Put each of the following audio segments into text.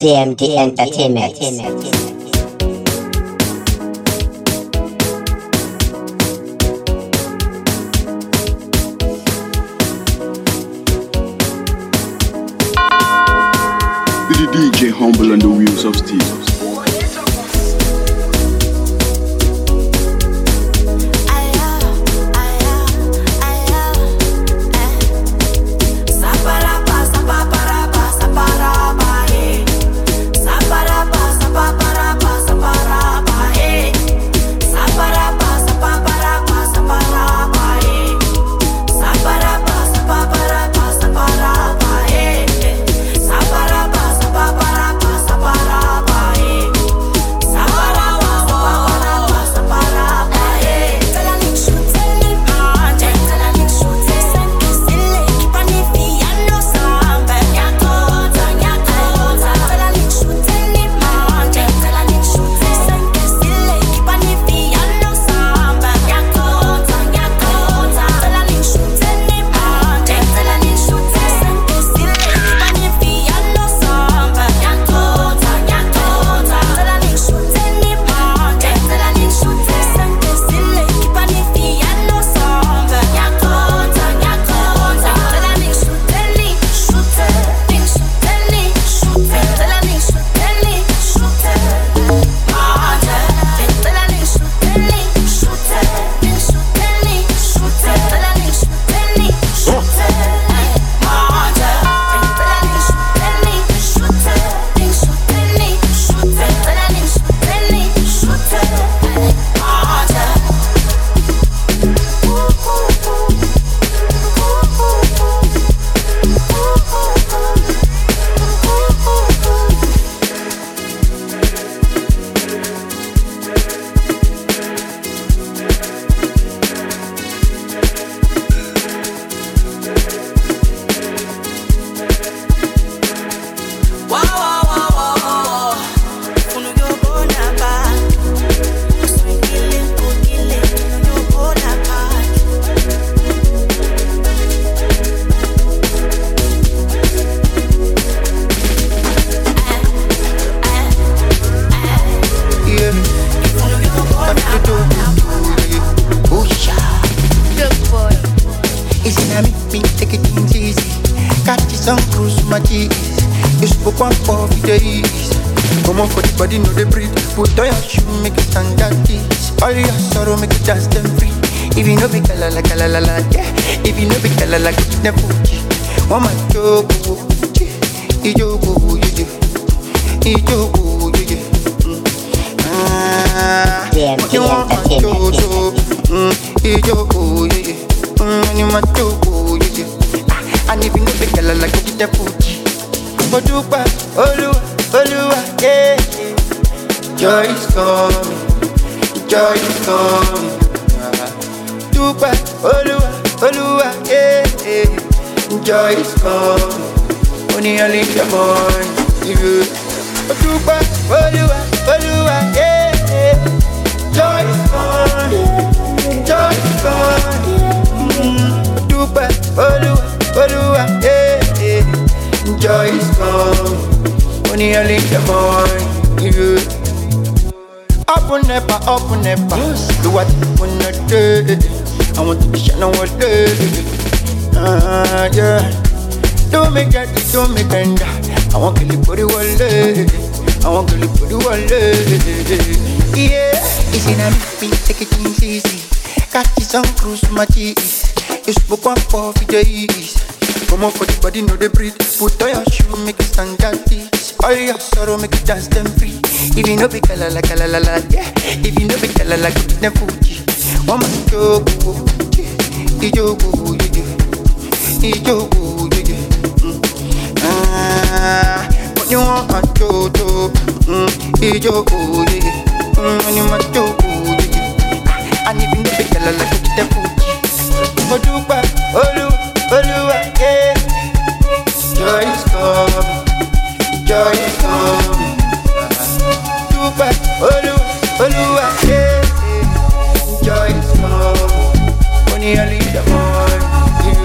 DMD Entertainment. The DJ humble on the wheels of steel.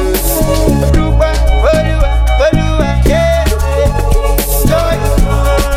Joy is gone.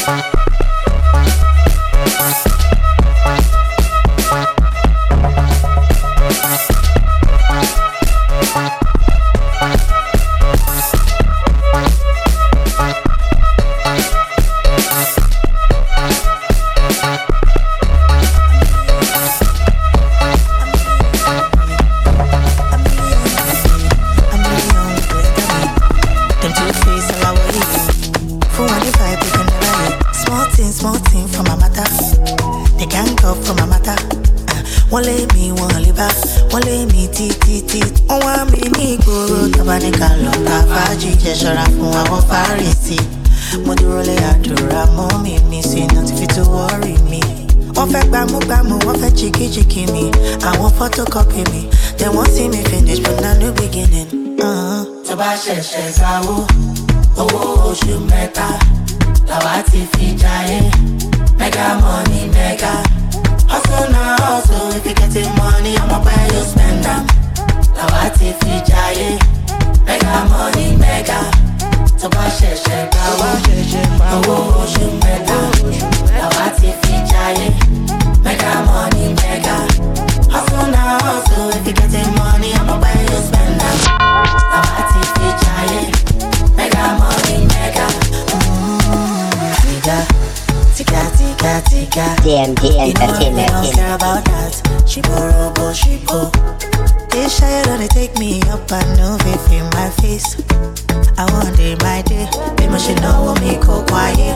DMD Entertainment. Don't care about that. She borrow, but she go. This shy don't take me up and no faith in my face. I want day my day. Baby, she know what me go quiet.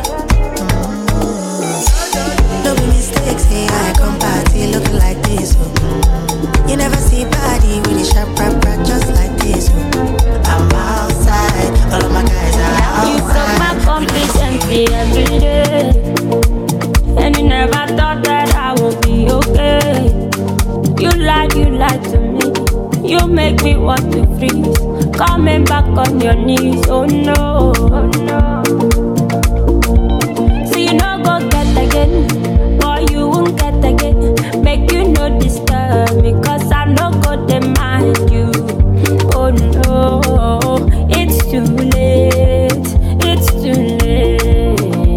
No be mistakes, hey, I come party looking like this. You never see body with a sharp rap just like this. I'm outside, all of my guys are outside. You broke my confidence every day. And you never thought that I would be okay. You lied to me. You make me want to freeze. Coming back on your knees, oh no, oh no. So you know go get again, boy you won't get again. Make you no disturb me, cause I know go demand you. Oh no, it's too late, it's too late.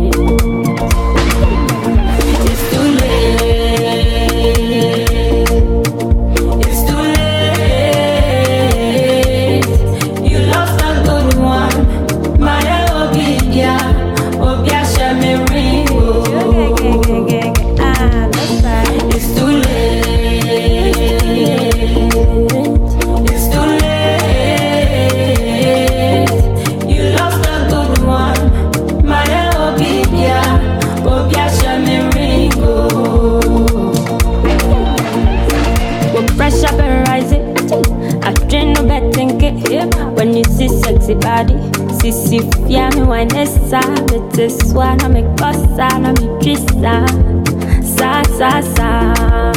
When you see sexy body, sissy fia me wanesa, but this one I make bossa, I me trista, sa sa sa.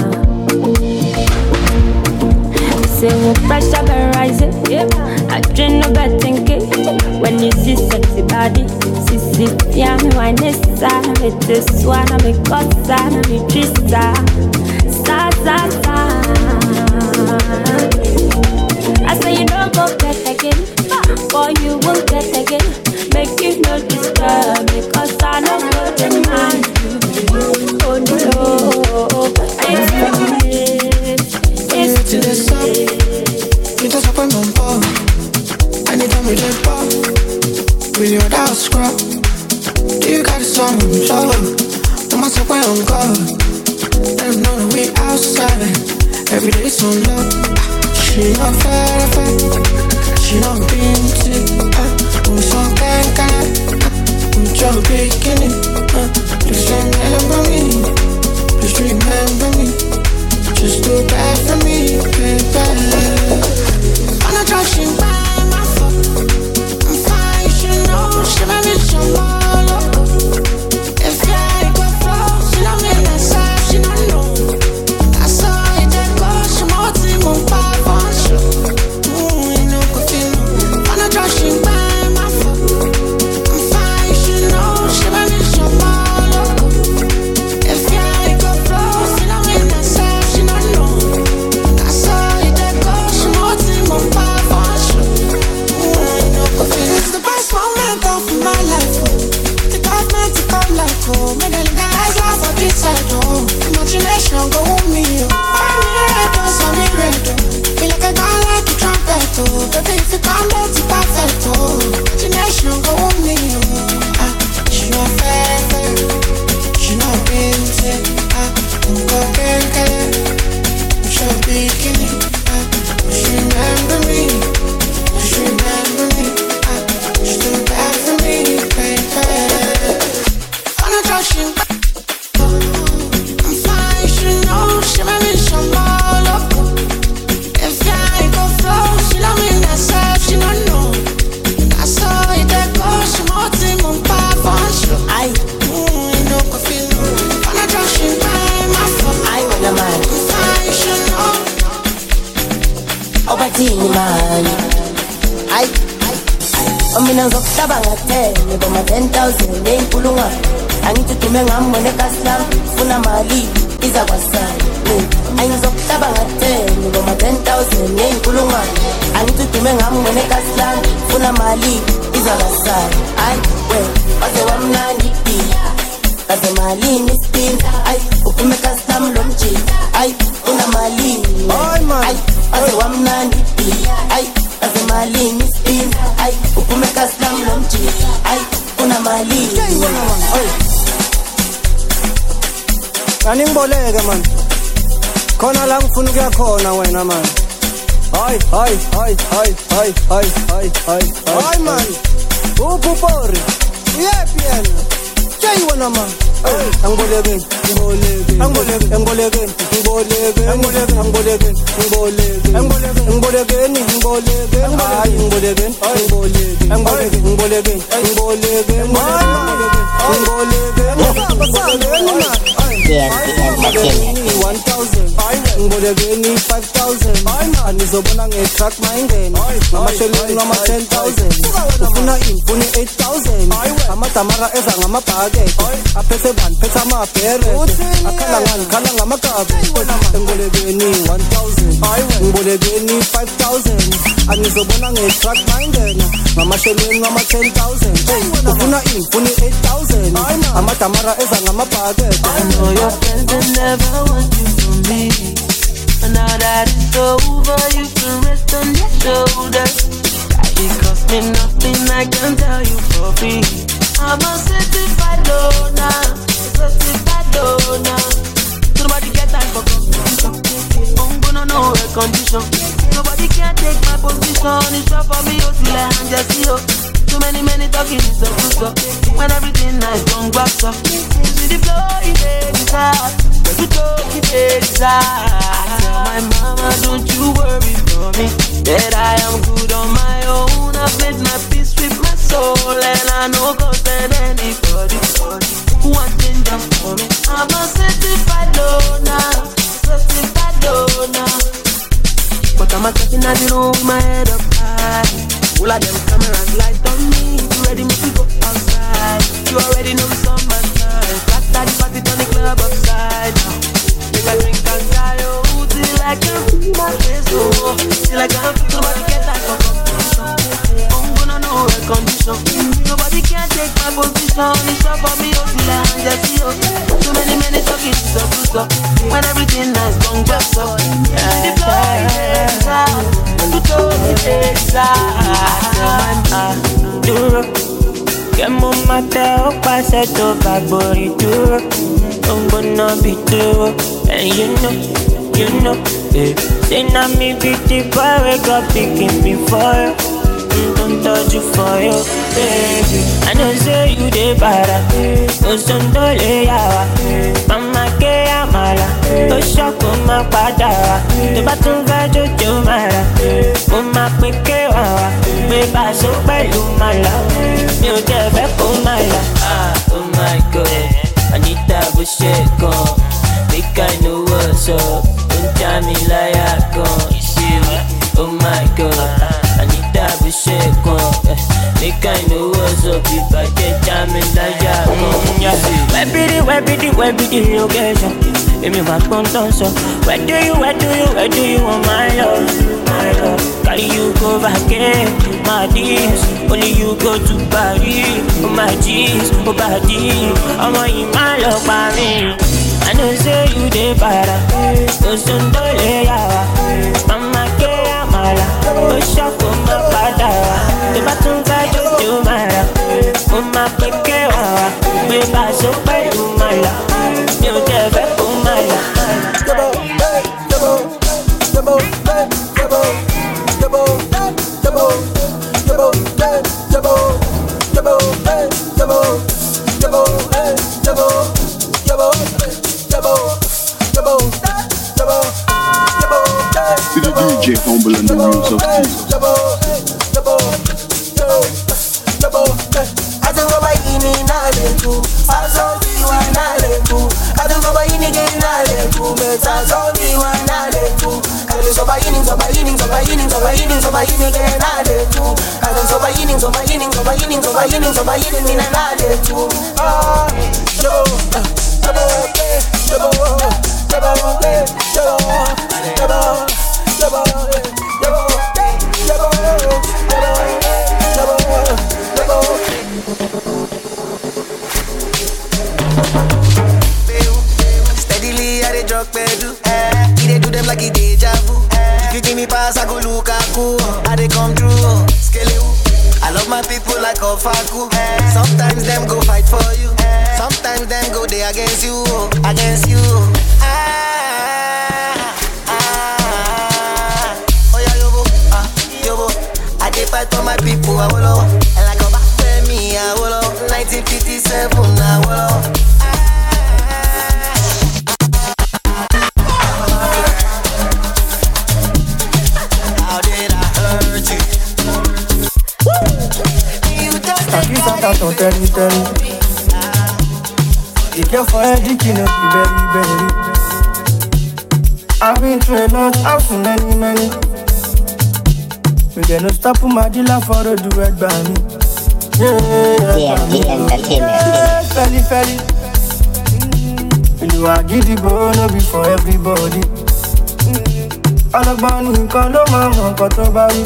Say we pressure be rising, I dream no bad thinking. When you see sexy body, sissy fia me wanesa, but this one I make bossa, I me trista, sa sa sa. I say you don't go get again, boy you won't get again. Make you no disturb me, cause I know go demand you. Oh no, it's too late, it's too late. You just open my ball, anytime we let pop, with your dog scrub. Do you got a song, show? No matter where I'm going, let them know that we outside. Every day so low. She not fair, she not beauty. We so bad, we just beginning. Please remember me, please remember me. Just do bad for me, baby. I'm not trashing by my fault. I'm fine, you should know. She made me jump all over. If I ain't go flow, she don't mean that side, she don't know. That's all it just goes, she more team on fire. Trashing by my fault. I'm fine, you should know. She made me oh. Make the guys laugh for this side, oh. Imagination go on me, oh. Find me red, oh, so me red, oh. Feel like I got like a trumpet, oh. Baby, if you come, that's perfect, oh. Imagination go on me, oh. She know fair, she know beauty, go get she bikini, she remember me, she remember me, she do bad for me, baby. I'm not rushing, I'm fine, she know, she made me some more love. If I go flow, she love me herself, she don't know. I saw it, that go, she more team on pop on show. I know, coffee, I'm not rushing by my phone. I wanna man. Obatini mani Omina ngokuthabanga 10 Ngoma 10,000 neyinkulungwane Angitudume ngambone kaslam Funa mali iza kwasani Angizokuthabanga 10 Ngoma 10,000 neyinkulungwane Angitudume ngambone kaslam Funa mali iza kwasani Waze wamnandi Kaze mali nispin Upime kaslam lomji Una mali Aze wamnandi Aze mali nispin Upime kaslam lomji Una mali Kaningboleke man Khona la ngifuna ukuya khona wena man Hayi man Upupori Uyephi yena Jay wena man Angboleke Ngibonekeni 5,000 Anizobona nge-truck mayingena Ngamasheleni ngama 10,000 Ufuna infuni 8,000 Amadamara eza ngamabhakede Aphethe bani, phethe amabhere Akhala ngani, khala ngamagabe Ngibonekeni 1,000 Ngibonekeni 5,000 Anizobona nge-truck mayingena Ngamasheleni ngama 10,000 Ufuna infuni 8,000 Amadamara eza ngamabhakede I know your friends will never want you from me. And now that it's over, you can rest on your shoulders. It cost me nothing, I can tell you for free. I'm a certified loner, certified loner. Nobody get time for competition. I'm gonna know a condition. Nobody can take my position. It's up for me, oh, till I hand just see you. Too many talking is so good, so when everything nice, don't back up. See the flow, it is hard. When you talk, it is hard. I tell my mama, don't you worry for me, that I am good on my own. I've made my peace with my soul, and I know God send anybody who wants danger for me. I'm a certified loner, certified loner. But I'm a sitting at the room with my head up high. All of them cameras light on me. You ready me to go outside? You already know it's on my side. Flat daddy party on the club upside down. Take a drink and die, oh, till I can feel my face, oh. Till I can feel nobody get that for competition. I'm gonna know a condition. Nobody can take my position. It's up for me, oh, till I can just see, oh. Too many talking, so good, so when everything nice, don't just up. The flow is out. You told me it's out. Duro, que mo mate o pase to bagbori duro. I'm gonna be duro, and you know, say na me be the boy we got picking before. Don't touch you for you, baby. I know say you the para, no son dole yawa. Mama ke amala, o shoko ma padara. The battle vajo jo mara, o ma peke wawa. Me baso pelu mala, me o te ve ko mala. Oh my God, Anita Busheko, make I know what's up. Don't tell me like I go, you see what? Oh my God. Anita Busheko, make I know what's up if I get time in the yard. Where be the location? Give me my content, so where do you want my love? Can Only you go back to my days. Only you go to Paris. Oh my jeans, oh body. I'm in my love by me. I know say you dey para. Oh sundole yawa. Mama ke amala. Oh shako mapada. The batunga jojo mara. Oh my peke wawa. Me baso pelu mala. You deve kumala. To the DJ Humble and the Wheels of Steel. Steadily I dey drug pedal. He dey do them like he deja vu. If you give me pass, I go Lukaku. I dey come through. Skelewu. I love my people like Ofaku. Sometimes them go fight for you. Sometimes them go they against you. Against you. Oh yeah, yobo. Yobo. I dey fight for my people. I will. And like a back to me, I will. 1957, I will. Don't tell me. You care for everything, be very, very. I've been through a lot, I've seen many. We get no stop for my dealer for the duet by me. DMG Entertainment. Felly. You are giddy, but no be for everybody. Alagbani, kalo mama, koto bari.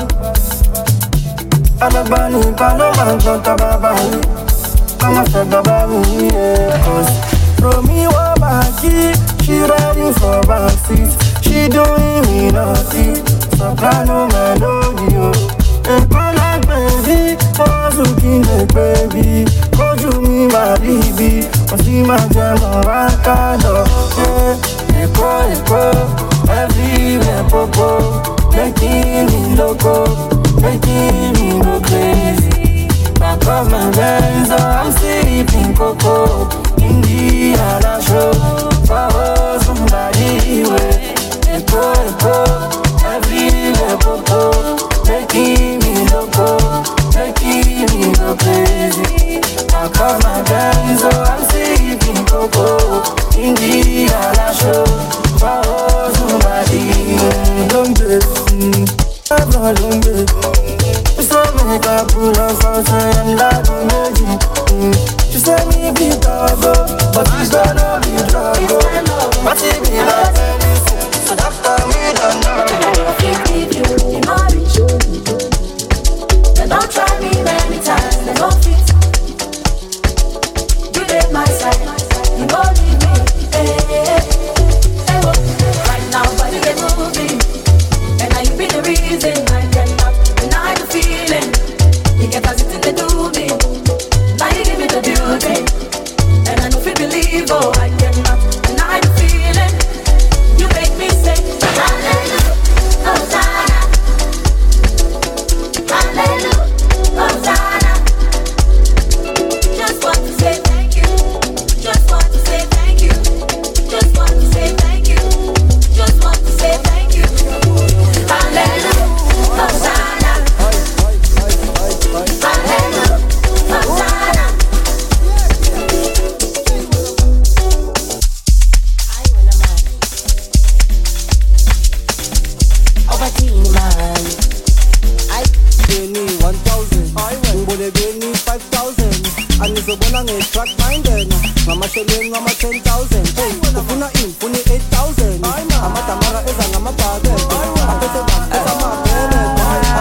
Alagbani, kalo mama, koto bari. I'm a fed about me, cause from me, what back she ready for backseat. She doing me naughty, soprano melody, and call like baby, was looking like baby. Cause you me my baby, cause see my jam on Rakado. Echo, everywhere popo, making me loco, making me go crazy. Back of my veins, I'm sipping cocoa in the other show. For somebody way, echo, everywhere popo, making me loco, making me go crazy. Back of my veins, I'm sipping cocoa in the other show. For somebody, don't make a pull up outside and that energy. She said me be doggo, but she's gonna be druggo. But she be like anything, so doctor me don't know. If you marriage, then don't try me many times, then don't fit. You did my side, you know leave me. Right now, body get moving, and now you be the reason I cannot deny the feeling. You get positive to do me. Now you give me the beauty, and I know if you believe, oh, I cannot deny the feeling. You make me say, hallelujah, Hosanna, hallelujah, Hosanna. Just want to say thank you. Just want to say thank you. Just want to say thank you. Just want to say thank you. Hallelujah, Hosanna. Mama Shelly, Mama 10,000. Hey, Puna in, Puni 8,000. I'm a Tamara is a Nama Paget. I'm a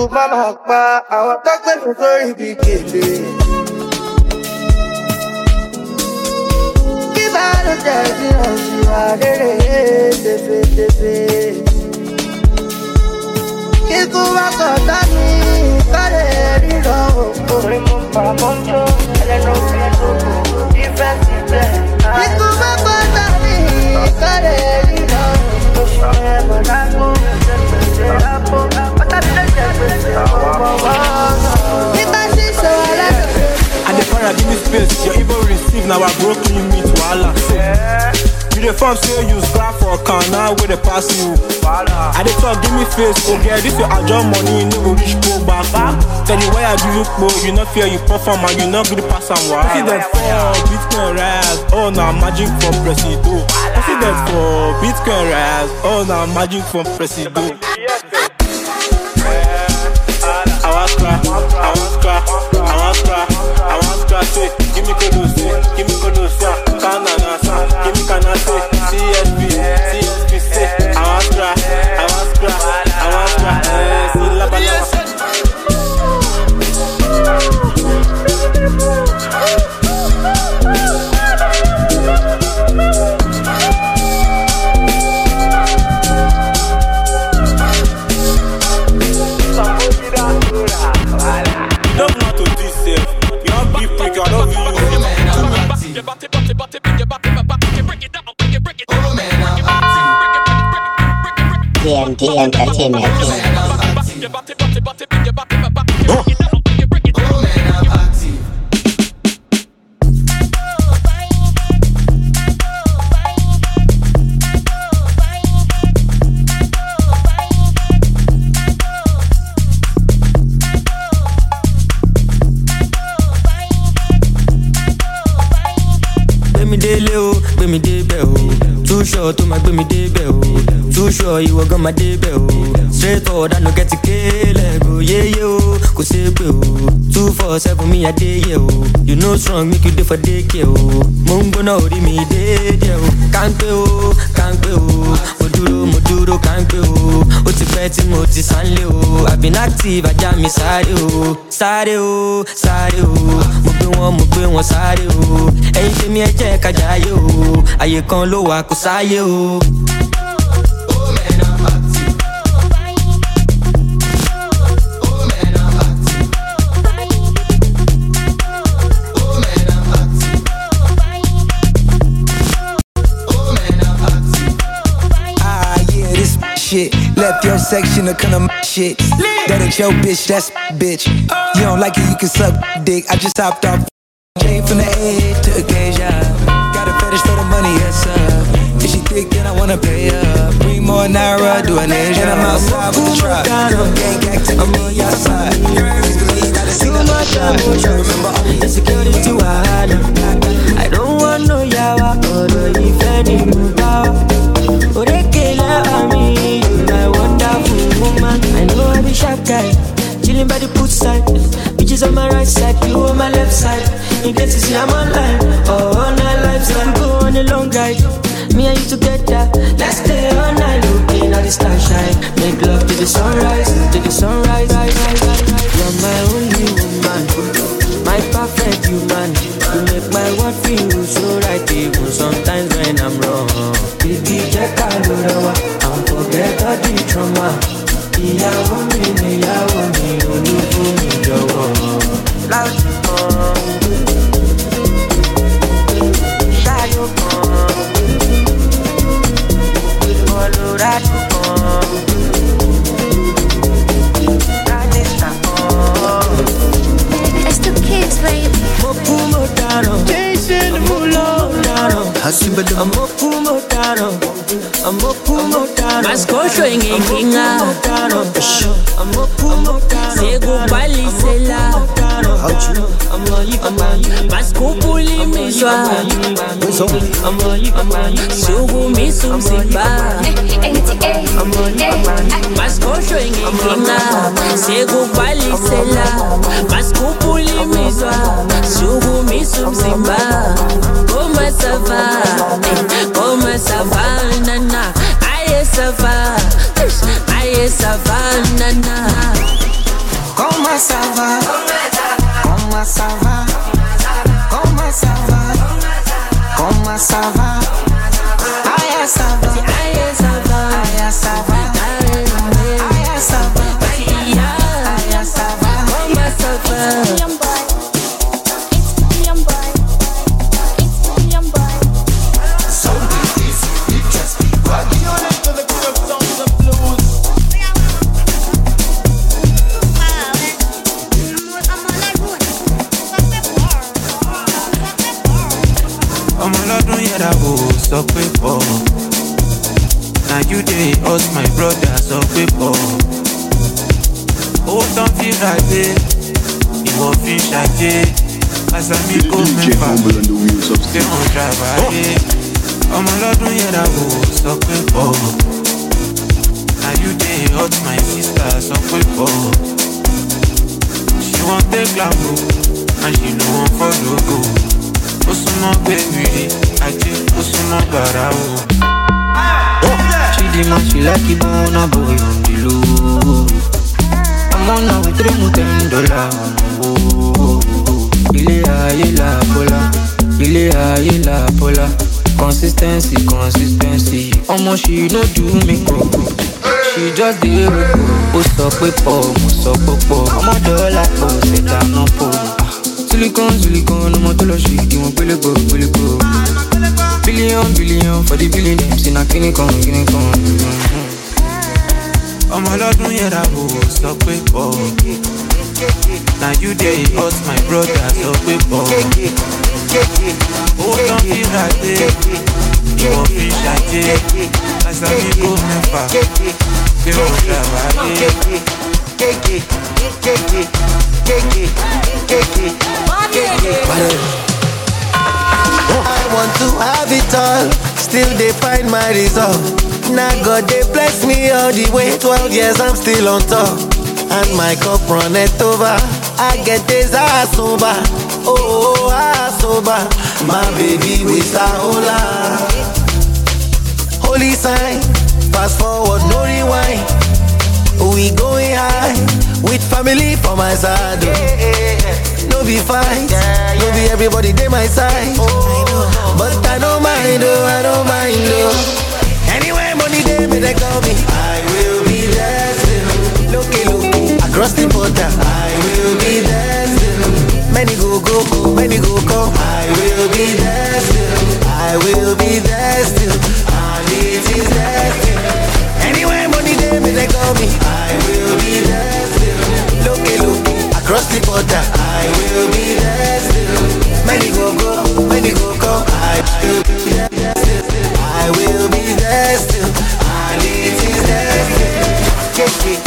mama pa àwọn tó gbé mi sórí bí gèlè. Kí bá ló jẹ́ sí ọ̀sùn àdérè tẹ́fẹ́tẹ́fẹ́. Kíkú wá kọ̀ọ̀tà mi kọ́lẹ̀ ríran òkú. Orí mo pa mọ́tò ẹlẹ́nu fi gbogbo ìfẹ́ sílẹ̀. Kíkú wá kọ̀ọ̀tà mi kọ́lẹ̀ ríran òkú. Ṣọ̀rẹ́ bọ̀ lágbo ṣẹ̀ṣẹ̀ lápò. Ọ̀tá mi lè jẹ́ gbèsè ọmọ. Nígbà tí ìṣòro alẹ́. And the fire give me space, you even receive, now I broken you meet wahala. You the form say you scrap for can now where they pass you. I dey talk, give me face, okay, this your adjust money, you no go reach go back. Tell you why I give you po, you not fear you perform and you not good pass and why. See that for Bitcoin rise, oh now magic from Presido. See that for Bitcoin rise, oh now magic from Presido. I want scratch, say, give me kudos, Canana, give me Canana, CSP, say, I want scratch, see la balance. DMD Entertainment. Gbemi débẹ̀ o, too sure tó máa gbemi débẹ̀ o, too sure ìwọ gan máa débẹ̀ o, straight forward I no get kéèlẹ̀ go yéyé o, kò ṣe pé o, 247 mi àdéyẹ o, you know strong make you dey for daycare o, mo ń gbóná orí mi déédéé o, kánpé o, mo dúró kánpé o, ó ti pẹ́ tí mo ti sánlé o, I been active ajá mi sáré o, mo gbé wọn sáré o, ẹ̀yin tèmi ẹ jẹ́ ká jayé o, àyè kan ló wà kò sáyé o. Shit, left your section to kind of shit. That ain't your bitch, that's bitch. You don't like it, you can suck dick. I just hopped off. Came from the A to Acacia. Got a fetish for the money, yes sir. If she thick, then I wanna pay her. Bring more Naira, do an Asia. And I'm outside with the trap. Gang acting, I'm on your side. Please believe I done seen the remember all the insecurity wahala. I don't want no yawa, although if any mubawa. Orekela ami, you my wonderful woman. I know I be sharp guy, chilling by the poolside. Bitches on my right side, you on my left side. In case you see I'm online, or on our lifestyle. We go on a long ride, me and you together. Let's stay all night, looking at the starshine. Make love to the sunrise, to the sunrise. You're my only woman, my perfect human. You make my world feel so right, even sometimes when I'm wrong. Baby, check out the door and forget all the trauma. Ìyàwó mi níyàwó mi, olúfú mi jọ̀wọ́. Láti kan, ṣáyó kan, Colorado kan, Lanista kan. It's the kids, baby. Moku Motaro, Jason Mulo Motaro. I'm Moku Motaro, I'm Moku Motaro. Mascosho inginga, I'm Moku Motaro. Segubali sela, Mascopuli miswa, Sugu misum simba. Mascosho inginga, Segubali sela, Mascopuli miswa, Sugu misum simba. Como ça va, nana? Aye ça va, nana. She no do me coco. She just dey roco. Ó sọ pé pọ̀, mo sọ pé pọ̀. Ọmọ dọ́là pọ̀, ṣẹ̀dá náà pọ̀. Silicon, ọmọ tó lọ ṣe ìwọ̀n pélégbò. Billion for the billionaires. Ṣé na kíní kan. Ọmọ ọlọ́dún yẹra wò sọ pé pọ̀. Na you dey hurt my brother sọ pé pọ̀. Ó tán fi rà dé. Ìwọ̀n fi ṣàjẹ́, Asamigo mẹ́fà, kí wọ́n ṣàwáyé. I want to have it all, still they find my resolve. Now God they bless me all the way, 12 years I'm still on top. And my cup run it over, I get this ass sober. Oh, ass sober. My baby with a hola. Holy sign, fast forward, no rewind. We going high, with family for my side. No be fight, no be everybody they my side. But I don't mind, I don't mind. Anyway, money they may they call me. I will be there still. Look, across the border. I will be there still. Many go, many go come. I will be there still. I will be there still. And it is there still. Anyway, money they may they call me. I will be there still. Look, across the border. I will be there still. Many go, many go come. I will be there still. I will be there still. And it is there still.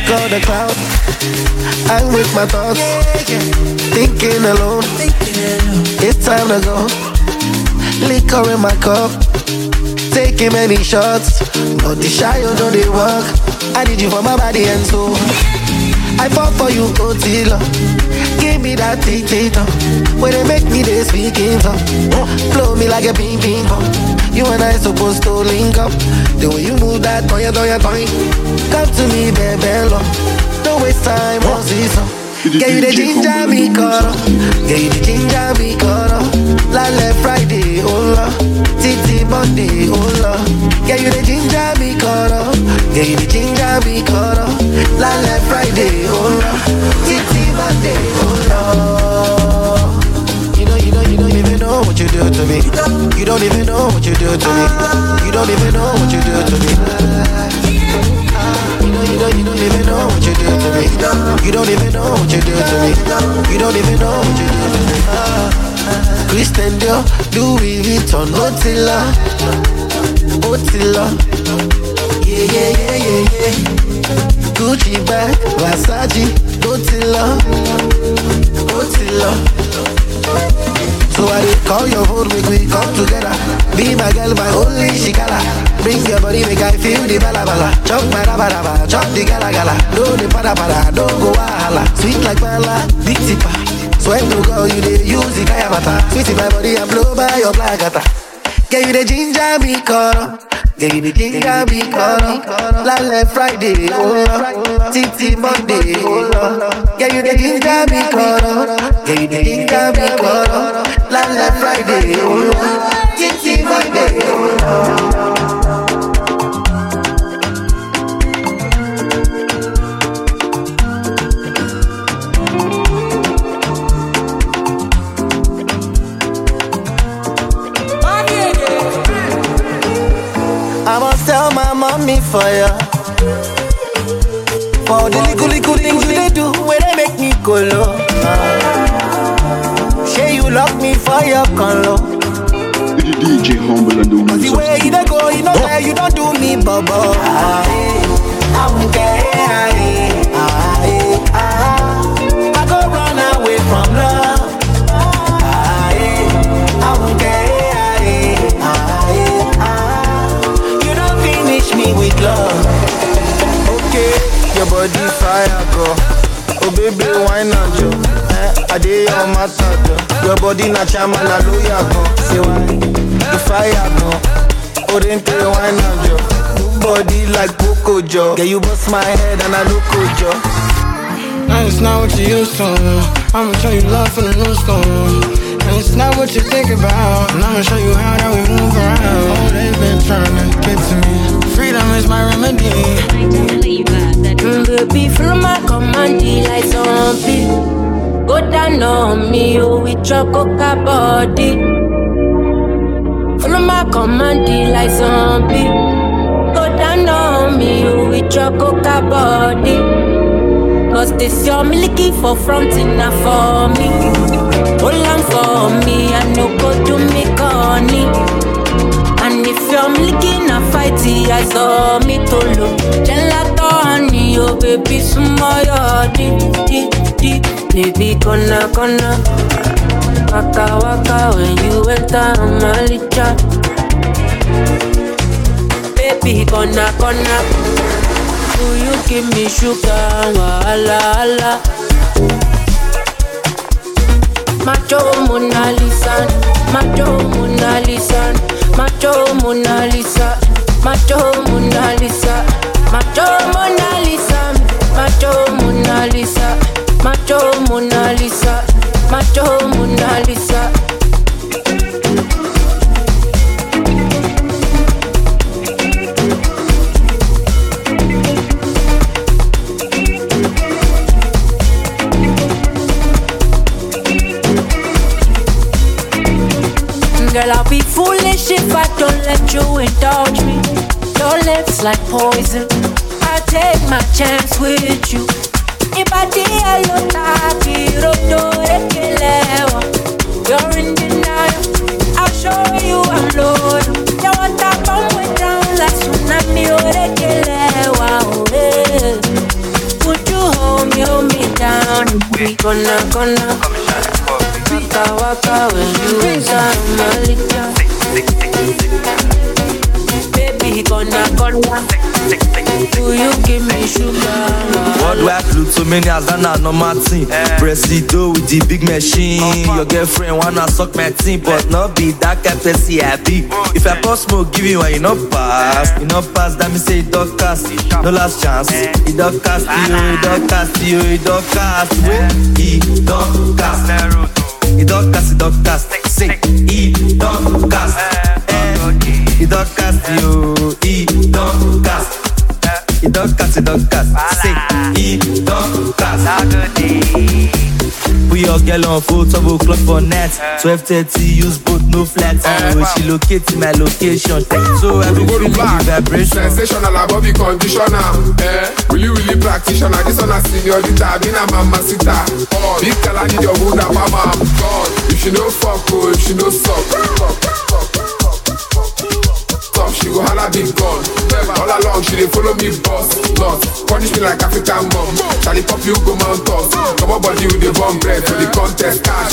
all the clouds. I'm with my thoughts, thinking alone. It's time to go. Liquor in my cup, taking many shots, but the shy don't they work. I need you for my body and soul. I fought for you, Otila. Give me that dictator. When they make me they speak in tongue. Blow me like a ping pong. You and I supposed to link up. The way you move that toy. Come to me, baby, love. Don't waste time on season. Get you the ginger me color. Get you the ginger me color. Lale Friday, oh la. Titi Monday, oh la. Get you the ginger me color. Get you the ginger me color. Lale Friday, oh la. Titi Monday, oh la. You don't even know what you do to me. You don't even know what you do to me. You don't even know what you do to me. You don't even know what you do to me. You don't even know what you do to me. You don't even know what you do to me. Christian Dior, Louis Vuitton, Otila. Yeah. Gucci bag, Versace, Otila. So I did call your phone, make we come together. Be my girl, my only shikara. Bring your body, make I feel the bala. Chop my raba, chop the gala. Do the para, don't go wahala. Sweet like mala, big tipper. Sweat to go, you dey use the kaya bata. Sweet in my body and blow by your plagata. Get you the ginger me color. Get you the ginger me color. Lale Friday, oh la. Titi Monday, oh la. Get you the ginger me color. Get you the ginger me color. Lale Friday, oh la. Titi Monday, oh la. I must tell my mommy for ya. For the little things they do, where they make me go low. Say you lock me for your conlo. DJ Humble and the Wheels the of way you don't go, you know there, you don't do me bubble. I won't care. I go run away from love. I won't care. Me with love. Okay, your body fire go. Oh baby, why not you? I did your matter. Your body na chama na loya go. Say why? The fire go. Oh then tell why not you? Body like Coco Joe. Yeah, you bust my head and I look Joe. And it's not what you used to. I'ma show you love from the new school. And it's not what you think about. And I'ma show you how that we move around. Oh, they've been trying to get to me. Freedom is my remedy. Baby, follow my command, like zombie. Go down on me, oh, with your coca body. Follow my command, like zombie. Go down on me, oh, with your coca body. Cause this your milky for fronting now for me. Hold on for me, I no go to me corny. And if you're licking a fighty, I saw me to look. Gelato honey, oh baby, sumoyo di. Baby, gonna. Waka, when you enter my licha. Baby, gonna. Will you give me sugar, wala. Macho Mona Lisa, Macho Mona Lisa, Macho Mona Lisa, Macho Mona Lisa, Macho Mona Lisa, Macho Mona Lisa, Macho Mona Lisa, Macho Mona Lisa. Girl, I'll be foolish if I don't let you indulge me. Your lips like poison, I'll take my chance with you. Ibadi alotaki roto ekelewa. You're in denial, I'll show you I'm loyal. You want to come way down like tsunami or ekelewa. Gonna waka when you inside my liquor. Baby, gonna do you give me sugar? What do I do to many as I know my team? Presido with the big machine. Your girlfriend wanna suck my team, but not be that kind of happy. If I pass smoke, give you one, you not pass. You not pass, that me say it don't cast. No last chance. It don't cast you, it don't cast you, it don't cast. It don't cast. It don't cast, it don't cast. Say it don't cast. It don't cast you, it don't cast. It don't cast, it don't cast. Say it don't cast. Put your girl on full 12 o'clock for net. 12:30, use both, no flats. She locate in my location. So every feel the vibration. Sensational, Bobby conditioner. Really practitioner. This one a señorita, been a mamacita. Big girl, I need your wood and mama. God, if she no fuck, oh, if she no suck. She go holla big gun. All along she dey follow me boss. Punish me like African mom. Charlie pop you go mount us. Come on body with the bomb bread for the contest. Cash.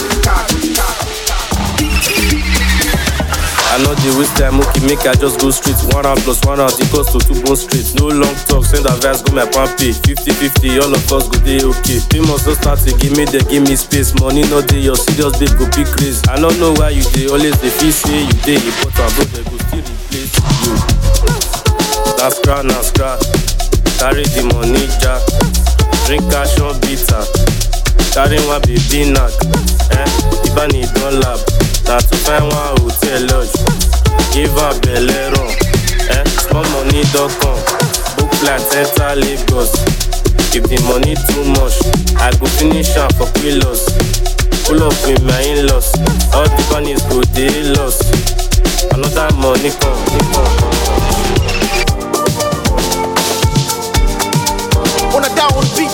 I know the waste time, okay, make I just go straight. 1 round plus 1 round equals to 2 bones straight. No long talk, send advice, go my pan pay. 50-50, all of us go day okay. Famous don't start to give me space. Money not day, your serious babe go be crazy. I don't know why you dey always dey feel say you dey important, bro, they go still replace you. That's scratch. Carry the money jack. Drink cash on bitter. Carry one baby knock. If I need one lab. Now to find one hotel lodge. Give her belly run. Small money .com. Book flight enter Lagos. If the money too much, I go finish am for kilos. Pull up with my in-laws. All the bunnies go they lost. Another money come. On a down beat.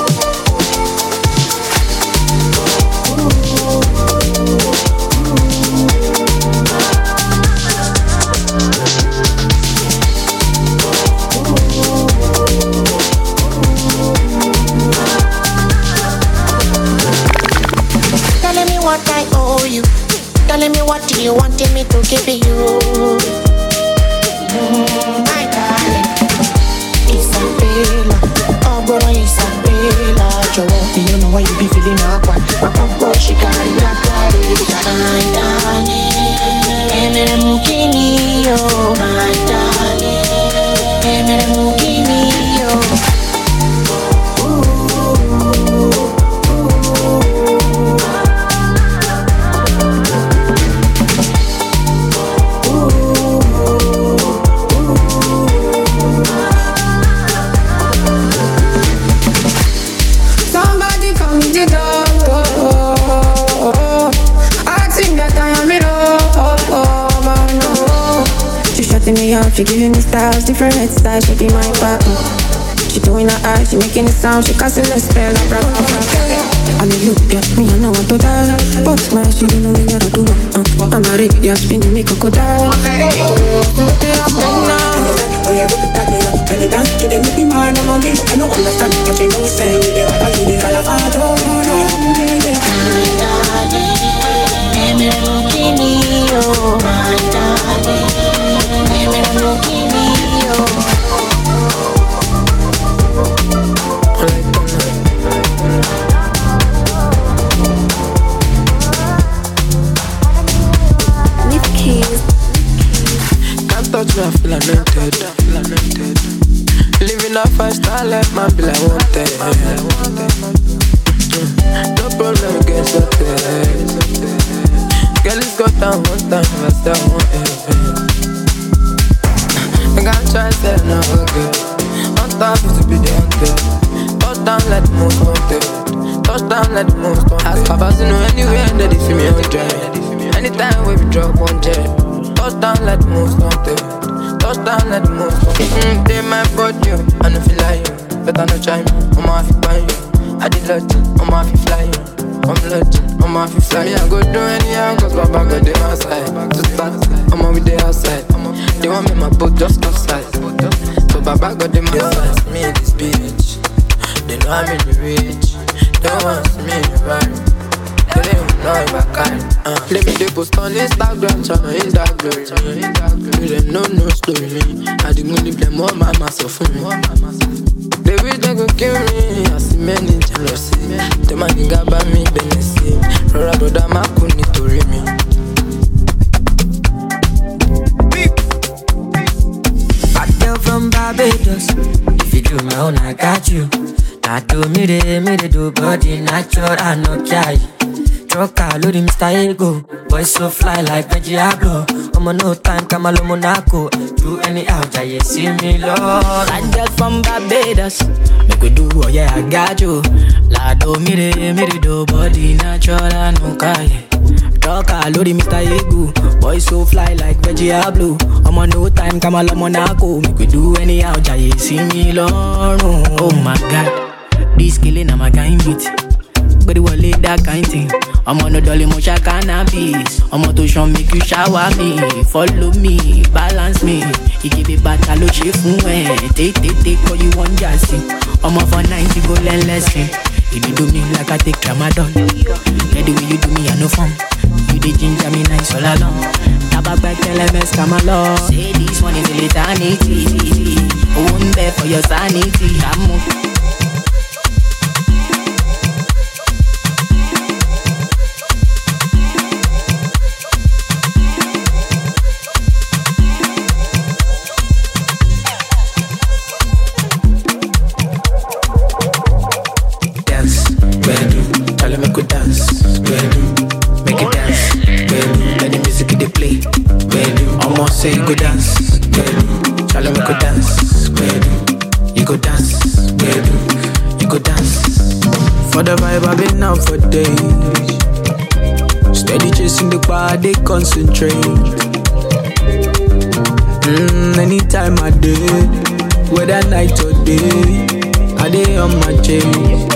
Telling me what I owe you. Telling me what you wanted me to give you. My darling, Isabella. Oh, boy, Isabella. You know why you be feeling awkward. Oh, she carry that body. My darling, Emere Mukini, oh. My darling, Emere Mukini, oh. Me up, she giving me styles, different styles, she be my partner. She doing her eye, she making it sound, she casting a spell, I'm proud of her. I mean, look, yeah, me, I know what to die. But my, she don't know me, I do it. I'm married, yeah, spinning me crocodile. Touch me, I feel anointed. Living a 5-star life, man, be like wanted. No problem, get sorted. Girl, it's got down one time, I still want it. I gotta try to say no good. On top is to be the hunted. Touchdown like the most wanted. Touchdown like the most wanted. Ask Papa to know anywhere that they feel me on drive. Anytime we be drop one jet. Touchdown like the most wanted. Touchdown like the most wanted. They might fraud you, I don't feel like you. Better not try me, I'm off you buy you. I did lodging, I'm off you fly you. I'm lodging, I'm off you fly me. I go do anyhow, cause my bag got them outside. To start, I'm on with the outside. They want me my boat just outside. So my bag got them outside. Me and this bitch, they know I'm in the rich. don't want to see me right. They don't know if I can. Let me post on Instagram, channel Instagram. You them know no story me. I do only blame all my myself for me. They wish they could kill me. I see many jealousy. The man nigga by me, Benessy. Rora brother, my kuni to me. Bad girl from Barbados. If you do my own, I got you. Now do me they do body natural, I no care. Trucker, loading Mr. Ego. Boy so fly like Veggiablo. I'm on no time, Kamalo Monaco. Do any out, yeah, see me, Lord. Bad girl from Barbados. Make we do, oh yeah, I got you. La do me they do body natural, I no care. Trucker, loading Mr. Ego. Boy so fly like Veggiablo. I'm on no time, Kamalo Monaco. Make we do any out, yeah, see me, Lord. Oh my God. This killing, I'm a kind beat. But it will lay that kind thing. I'm on a dolly motion cannabis. I'm on to show make you shower me. Follow me, balance me. You give it back, I look you from where. Take, all you want just see. I'm on for 90, go learn lesson. If you do me like I take tramadol. Yeah, the way you do me, I no fun. You the ginger me nice all along. Tabak back, LMS, come along. Say this one is a eternity. I won't bear for your sanity. I'm on. Say you go dance, baby. Charlie, me go dance, baby. You go dance, baby. You go dance. For the vibe I've been out for days. Steady chasing the bar, they concentrate. Anytime I day, whether night or day, I day on my chase.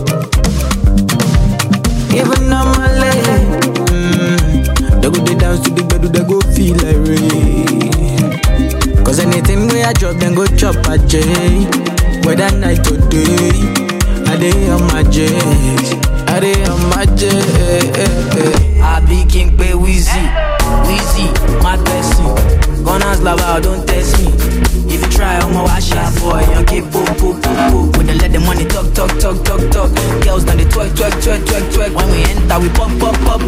Even on my leg. They go they dance to the bed, they go feel like rain. Cause anything where I drop, then go chop a J. Whether night or day, I day on my J. I day on my J. I be king pay Weezy, my blessing. Gunners love out, don't test me. If you try, I'ma wash out for you. Keep boom. When they let the money talk. Girls now they twerk. When we enter, we pop.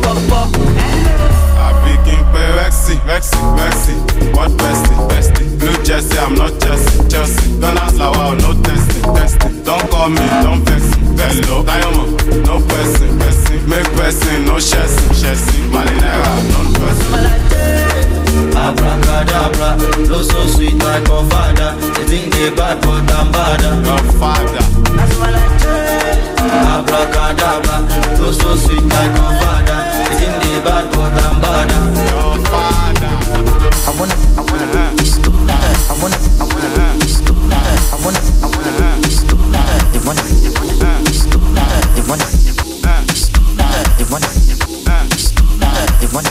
King pay Rexy. What bestie? Blue Jersey, I'm not Chelsea. Don't ask la wow, no testing. Don't call me, don't vex me. Hello, Diamond, no person. Make person, no chassis. Malinera, non-person. Abracadabra, flow so sweet like your father. They think they bad, but I'm badder. Your father. That's what I do. Abracadabra, flow so sweet like your father. They think they bad, but I'm badder. Your father. I wanna disco. I wanna disco. I wanna disco. They wanna disco. They wanna disco. They wanna disco. They wanna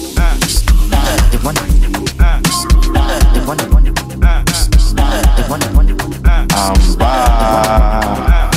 I'm back.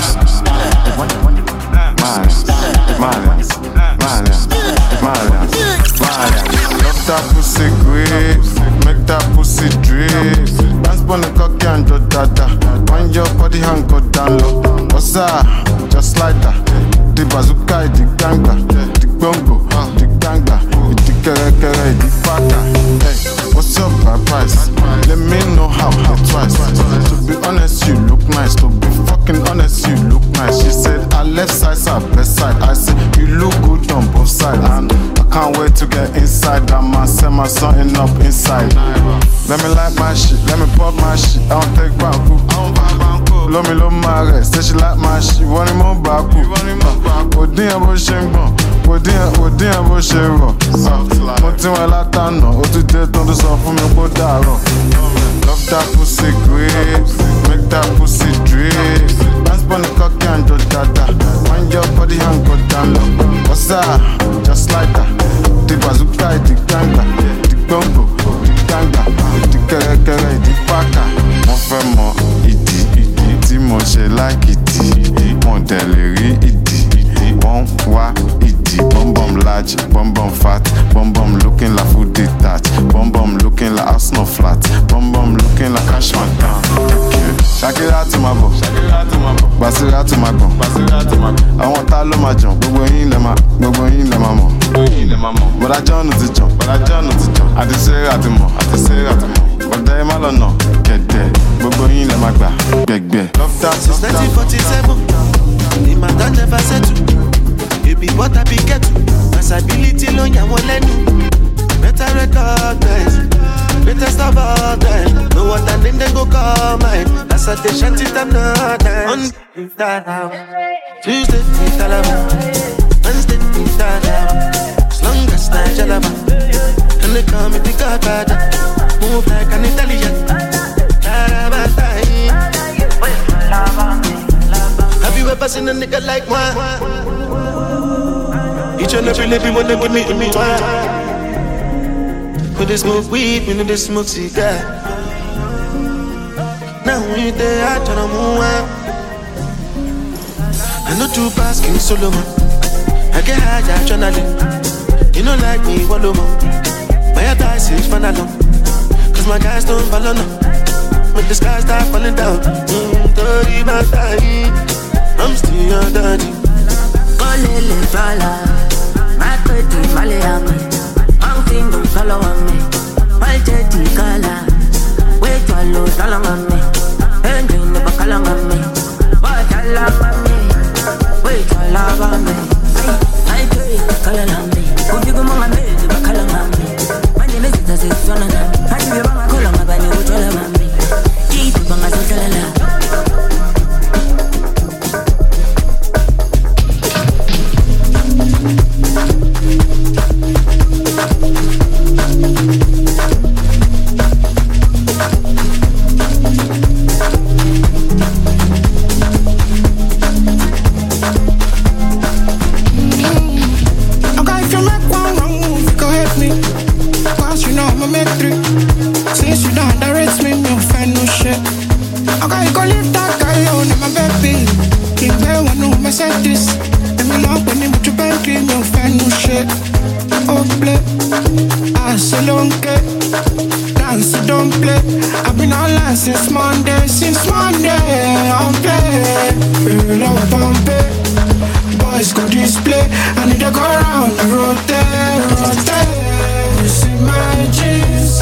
Malians. Love that pussy grapes, make that pussy drip. Dance on the cocky and do dada. Wind your body and go down low. What's up? Just like that. The bazooka, the ganga, the bongo, the ganga, the kere, the faka. Hey, what's up, my price? Let me know how twice. To be honest, you look nice. To be fucking honest, you look nice. She said, I left side, best side. I said, you look good on both sides. And I can't wait to get inside. I must set my something up inside. Let me like my shit, let me pop my shit. I don't take banku. Love me, love my rest. Say she like my shit, want him on baku. Odin bo shengbo, odin bo shero. Mo ti wọ́n látànà, ó tún dé tán tó sọ fún mi kó dàrọ̀. Love that pussy grapes, make that pussy drip. Dance on the cocky and do dada. Wind your body and go down low. What's up? Just like that. The bazooka, the ganga, the bongo, the ganga, the kere, the faka. Mo fẹ́ mọ ìdí tí mo ṣe like ìdí. Mo dẹ̀ lè rí ìdí mọ̀. Àwọn tá ló máa jàn, gbogbo yín lẹ máa mọ̀. Bọ̀dá John ti jàn, àti Sarah ti mọ̀. Bọ̀dá ẹ má lọ́nà kẹ̀dẹ̀, gbogbo yín lẹ máa gbà gbẹ̀gbẹ̀. Since 1947, the matter never settle. You be what I be get to. Possibility ló yà wọ́n lẹ́nu. Better recognize, latest of all time. No water then they go call mine. That's a they shanty time not nice. Tuesday, Talaba. Wednesday, Talaba. As long as I jalaba. And they call me the Godfather. Move like an Italian. Have you ever seen a nigga like mine? Each and every living one they give me one. When they smoke weed, when they smoke cigar. Now we there, I try to move on. I know two pass King Solomon. I get high, I try to. You know like me, one more. My advice is fan alone. Cause my guys don't follow no. When the sky start falling down, dirty my time. I'm still your daddy. Colele fala, my pretty Malayami. Mountain don't follow on me. My jetty color, wait to a low talang on me. Engine never calling on me. But I love me, wait to a love on me. I do it, calling on me. If you go on me, you go calling on me. My name is Zazzy Sonana. I give you my call on my body, you tell on me. Eat it, bang, I don't tell her. Since Monday, I'm playing. Feel like Bombay. Boys go display. I need to go around and rotate. You see my jeans.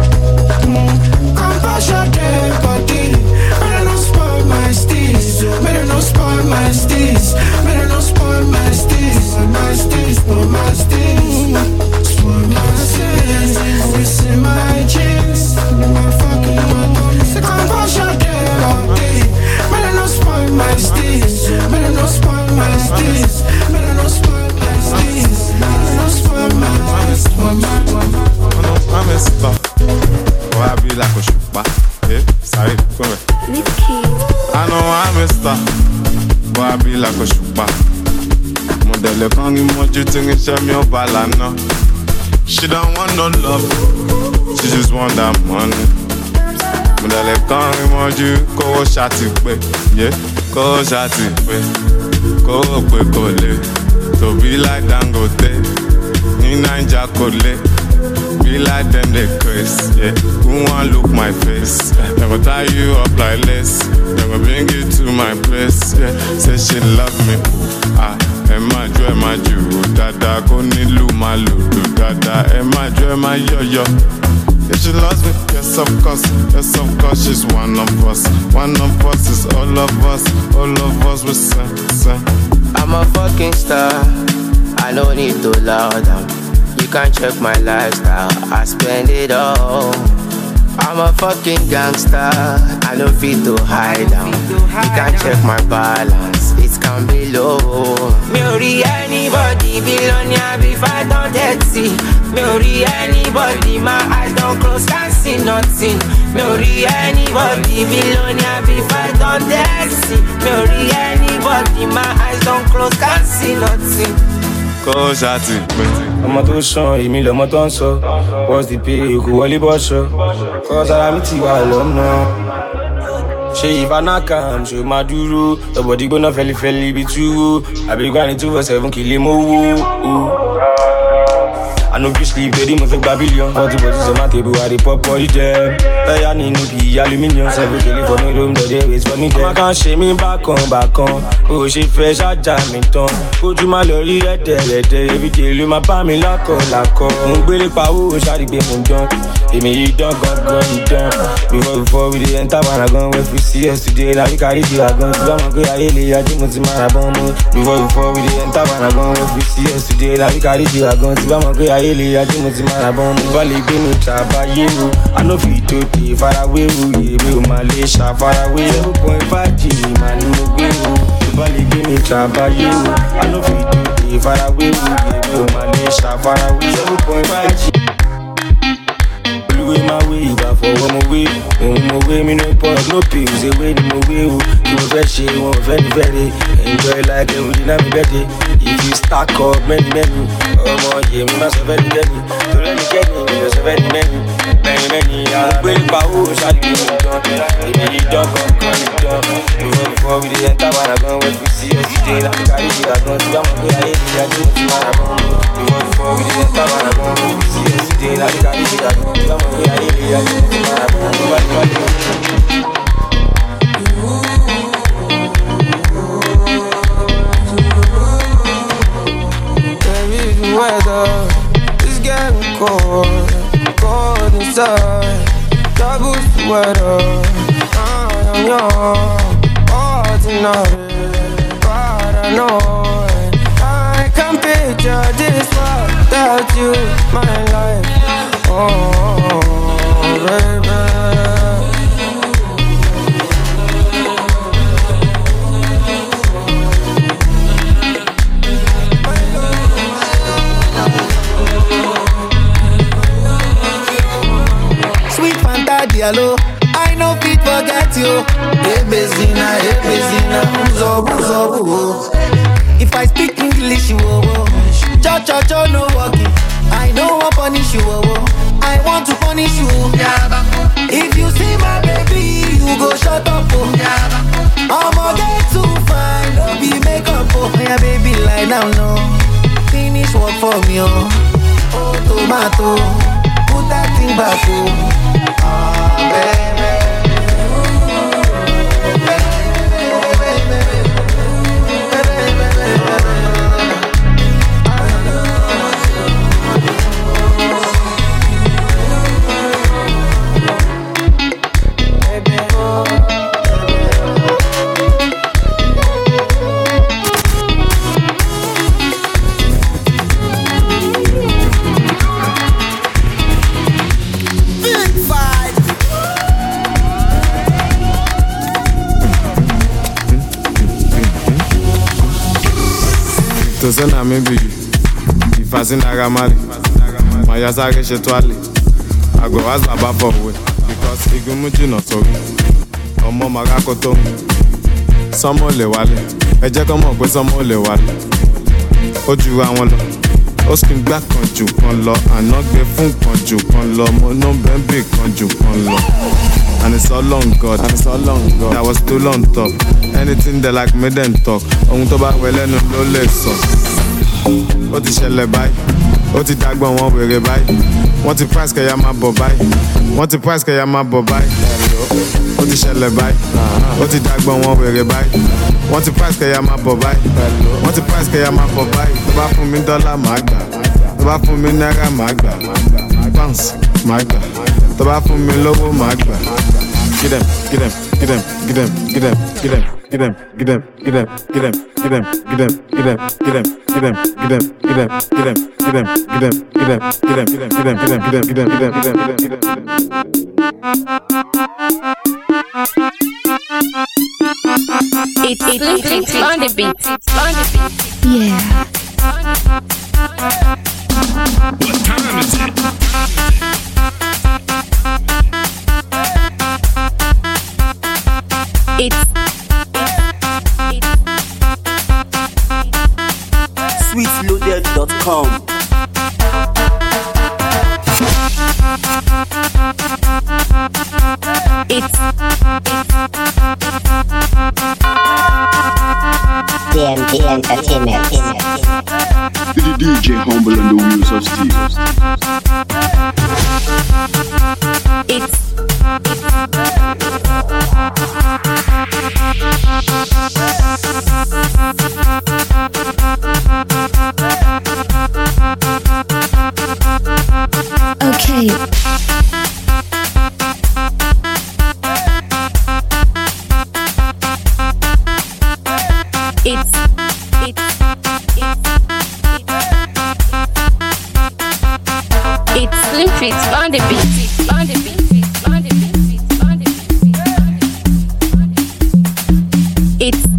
Compassion dead body. Better not spoil my steez. Better not spoil my steez. Better not spoil my steez. My steez, spoil my steez. Spoil my steez. You see my jeans. My fucking mother. Compassion dead body. Better not spoil my steez. Better not spoil my steez. Better not spoil my steez. Better not spoil my steez. I'm messed up. Boy, I be like a shupa. Yeah, sorry, come here. I know I'm messed up. Boy, I be like a shupa. Model can't give much you think it's a me balana. She don't want no love. She just want that money. Model can't give much you go shati pe. Yeah, go shati pe. Go pe kole. To be like Dangote. Ni Naija kole. Be like them, they curse, yeah. Who wanna look my face? Never tie you up like this. Never bring you to my place, yeah. Say she love me, Emaju, dada, go nilu malu, dada, Emaju, yo. If she loves me, yes of course, she's one of us. One of us is all of us we sing. I'm a fucking star, I don't need to loud down. You can't check my lifestyle, I spend it all. I'm a fucking gangster, I don't feel to hide down. You can't check my balance, it can be low. Me ori anybody, billionaire before I don't get see. Me ori anybody, my eyes don't close, can't see nothing. Me ori anybody, billionaire before I don't get see. Me ori anybody, my eyes don't close, can't see nothing. Go shati. Ọmọ tó sàn èmi lọmọ tó ń sọ. What's the pay? Kò wọlé bọ́ṣọ. Cause ara mi ti wà lọ́nà. Ṣé ìbánákàm ṣò máa dúró? Ọ̀bọ̀dì gbóná fẹ́lifẹ́li ibi túwó. Àbíkú àní 247 kì í lè mówó. I know you sleep, they must take Babylon. 40 bodies on my table, I dey pop body jam. I need no be aluminium. 7 daily for me room, they wait for me there. I can't shame me back on. Oh, she fresh, I jam it on. Go to my lorry, every day, you my family, lako. Mbele pa wo, shawty be mon don. Hey, me you done, you done. Before we dey enter Paragon, when we see us today, now we carry the wagon. So I'm gonna go I think what's Marabon. Before we dey enter Paragon, when we see us today, now we carry the wagon. So I'm gonna go I think what's Marabon. Valley be no chaba you. I know fit to be far away, we Malaysia far away. 2.5G, man, no go. Valley be no chaba you. I know fit to be far away, we Malaysia far away. 2.5G. My way, if I for one way, me no pop, no pills, away in my way. You fresh, you want very, enjoy like every day, not better. If you stack up many, oh, yeah, me must have very many. To let me get me, must have very many. I'm going to power, shall you don't before we enter Paragon, when we see us today, I'm carrying the gun, I'm going to before we enter Paragon, when we see us today, I'm carrying the gun, I'm going to weather is getting cold inside. Double sweater, I am young, ordinary, paranoid. I can't picture this world without you, my life. Oh, baby. Diallo, I know fit forget you. Hey Bezina, buzo. If I speak English, you cha no walking. I don't want punish you, I want to punish you. If you see my baby, you go shut up. I'ma get too fine, don't be makeup. Yeah, baby, lie down, no. Finish work for me, oh tomato, put that thing back, oh. To say na me be you, if I sing Agamali, my yasake she twali. I go ask Baba for way, because igumuji not so. Omo magakoto, somo le wale. Eje ko mo pe somo le wale. Oju awon lo, o skin gba kan ju kan lo, ana gbe fun kan ju kan lo, mo no bembe kan ju kan lo. And it's all long God, that was too long talk. Anything they like made them talk. Ohun tó bá wẹ lẹ́nu ló lè sọ. Ó ti ṣẹlẹ̀ báyìí, ó ti dágbọ́n wọn wèrè báyìí. Wọ́n ti price kẹ̀yà máa bọ̀ báyìí. Ó ti ṣẹlẹ̀ báyìí, ó ti dágbọ́n wọn wèrè báyìí. Wọ́n ti price kẹ̀yà máa bọ̀ báyìí. Tó bá fún mi dọ́là máa gbà. Tó bá fún mi náírà máa gbà. Pounds máa gbà. Tó bá fún mi lówó máa gbà. Get them. It's on the beat. Yeah. What time is it? It's sweetloaded.com. It's DMT Entertainment. The DJ Humble and the wheels of steel. Okay. It's Slim Fits on the beat. It's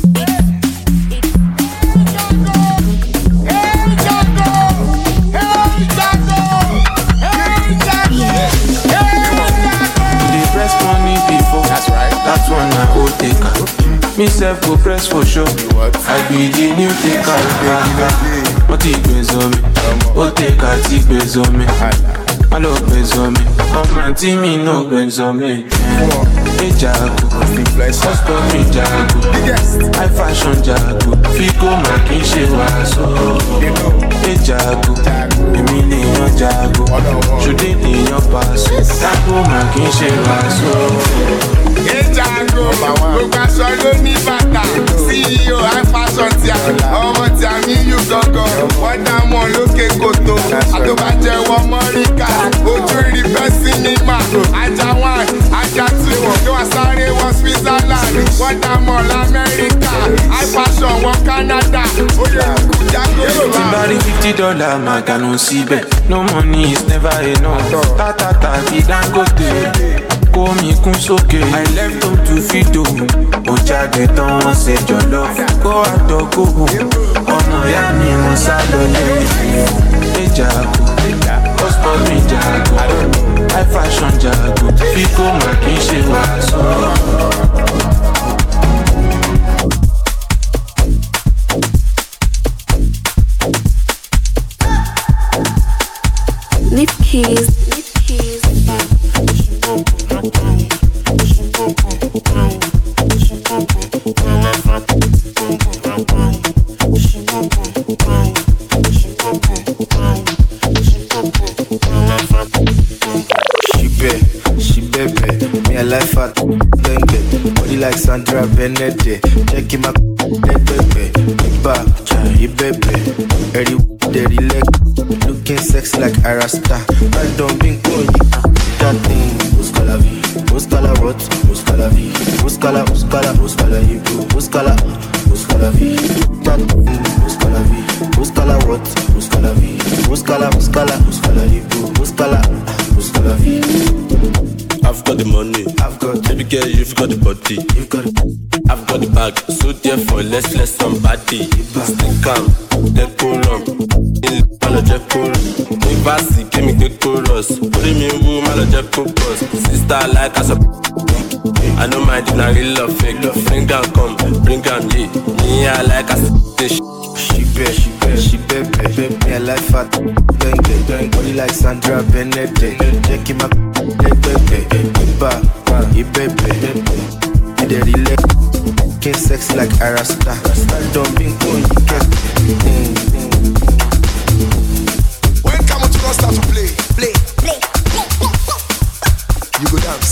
press money before. That's right. That's one I go take her. Me self go press for sure. I be the new taker. What he plays on me? What take her? He plays on me. I love plays on me. Come and see me, no plays on me. Hey Jago, husband me Jago. I fashion Jago. Fico making she was so. Hey Jago, me neon Jago. Should they need your pass? Jago making she was so. Hey Jago, gbogbo aṣọ ló ní bàtà. CEO high fashion tíá, ọmọ tí a ní yù gángan. Wọ́n dá mọ́ lókè kòtò, àtọ́bàjẹ́ wọ́n mọ́ríkà. Ojú rí bẹ́ sinimá, ajá one, ajá two. Kí wọ́n sáré wọ́n Switzerland, wọ́n dá mọ́ l'Amẹ́ríkà. High fashion wọ́n Canada, ó lè kú Jago ló Tí bá rí $50, màgà ló ń síbẹ̀. No money is never enough. Tátàtà bí Dangote. Kó mi kún sókè. I left home to feed home. Mo jáde tán wọ́n ṣe jọ̀lọ́. Kó àtọ̀ kó home. Ọmọ ìyá mi mo sá lọ lẹ́yìn. Ẹ Jago, husband mi Jago. High fashion Jago. Fico mà kì í ṣe wàásù. Lip keys. She bebe, me a life at Benge, body like Sandra Benede, checking my bebe, back, he bebe, every dirty leg, looking sexy like Arasta, I don't think that thing, busca la vie, busca la rot, busca la vie, busca la hippo, busca la vie, that thing, busca la vie, busca la rot, busca la vie, busca la hippo, busca la vie. I've got the money, I've got baby girl, you've got the body. I've got the bag, so therefore let's let somebody stay calm, then pull on. In Malaja chorus, Nivasi give me the chorus. Put me in woo, Malaja chorus. Sister like us a I know my in a real love fake. Bring down come, bring down yeah. Me I like us this. She bebe, me a life at Benge, body like Sandra Benede, checking my bebe, back, he bebe, dirty leg, looking sexy like Arasta, don't be cool, you get. When come to don't start to play. You go dance.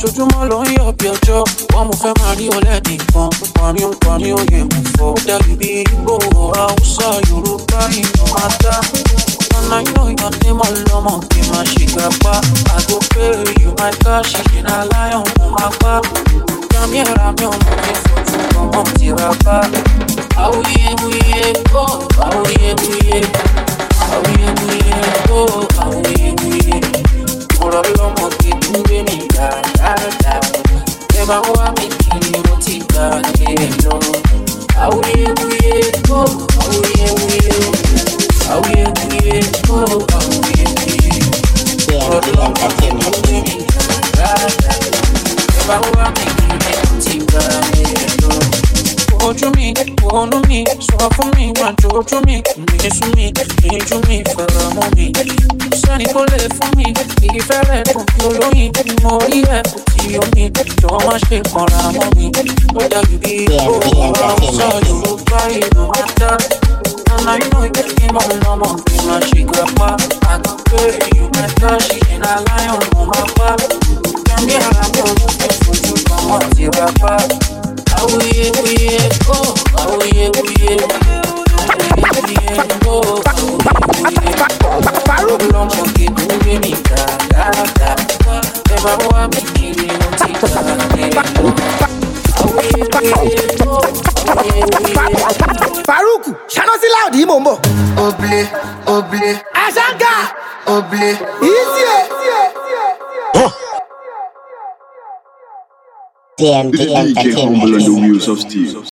ojoojúmọ́ ló ń yọ̀ bí ọjọ́ wọ́n mo fẹ́ máa rí ọlẹ́dì kan parí òye mo fọ́ dàbí bí igbó haúsá yorùbá ìlú máa dá ọ̀nà iná ìyọ̀dé mọ́ lọ́mọ kí n máa ṣe gbapá àgbo pé you my cash ìṣẹ̀lẹ̀ aláyọ̀ mo máa pa jàmí ẹ̀rà mi ò mọ̀ ní fojú ọmọ ti ra bá awuyewuye kó awuyewuye awuyewuye kó awuyewuye ọ̀rọ̀ lọ́mọ kí n gbé mi dáadáa ẹ bá wá mi kiri mo ti gbà lé lọ awuyewuye kó awuyewuye awuyewuye kó awuyewuye ọ̀rọ̀ lọ́mọ kí n gbé mi dáadáa ẹ bá wá mi kiri mo ti gbà lé lọ. Ojú mi, ònú mi, sọ fún mi, wà jójú mi, ìmísú mi, ìjú mi, fẹ̀rẹ̀ mọ́ mi. Sẹ́ni tó lè fún mi, ìfẹ́ rẹ̀ dùn bí olóyin, mo rí ẹ̀ kò tí omi, jọ má ṣe kanra mọ́ mi. Ó dàbí bí owó Haúsá Yorùbá ìlú máa dá. Ọ̀nà inú ìgbésí mọ́ lọ́mọ kí n máa ṣe gbapá. Àgbẹ̀ èyí mẹ́ta ṣì ń aláyọ̀ mo máa pa. Jẹ́mi ara mi ò ní fẹ́ fojú kan wọ́n ti ra pa. Awuyewuye ko, awuyewuye, awuyewuye ko, awuyewuye. Lọ́mọ kìdùn gbé mi dáadáa. Ẹ bá wá mi kiri mo ti gbà lé lọ. Awuyewuye ko, awuyewuye. Faruku, ṣáná sí láòdì yìí mò ń bọ̀. Oble. Àṣàǹgà. Oble. Easy. DMD DJ Humble and the Wheels of Steel.